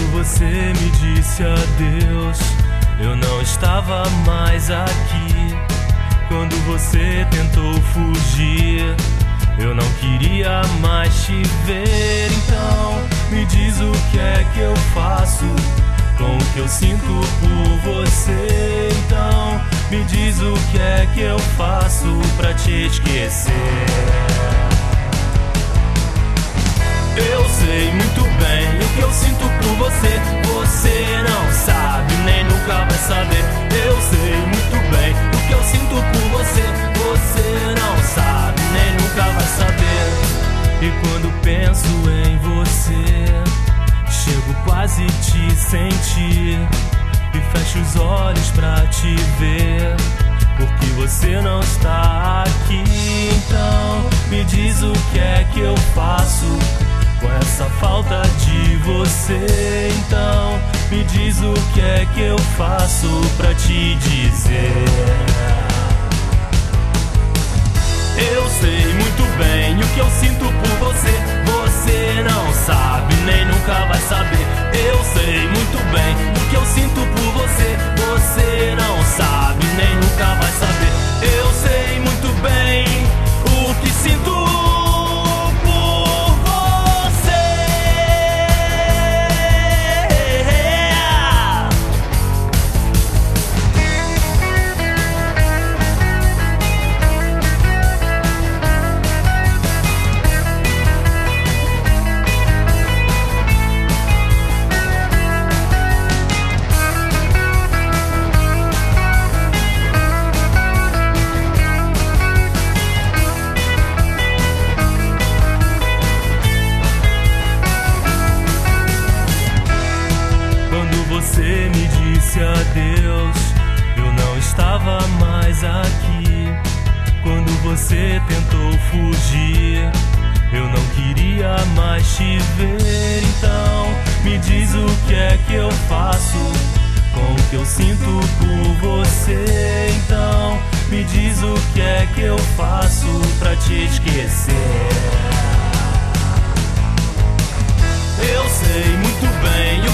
você me disse adeus, eu não estava mais aqui. Quando você tentou fugir, eu não queria mais te ver. Então me diz o que é que eu faço com o que eu sinto por você. Então me diz o que é que eu faço pra te esquecer. Eu sei muito bem o que eu sinto por você. Você não sabe, nem nunca vai saber. Eu sei muito bem o que eu sinto por você. Você não sabe, nem nunca vai saber. E quando penso em você, chego quase te sentir e fecho os olhos pra te ver, porque você não está aqui. Então me diz o que é que eu faço com essa falta de você. Então me diz o que é que eu faço pra te dizer. Eu sei muito bem o que eu sinto por você. Você não sabe, nem nunca vai saber. Eu sei muito bem o que eu sinto por você. Você não sabe, nem nunca vai saber. Eu sei muito bem o que sinto. Você me disse adeus, eu não estava mais aqui. Quando você tentou fugir, eu não queria mais te ver. Então me diz o que é que eu faço com o que eu sinto por você. Então me diz o que é que eu faço pra te esquecer. Eu sei muito bem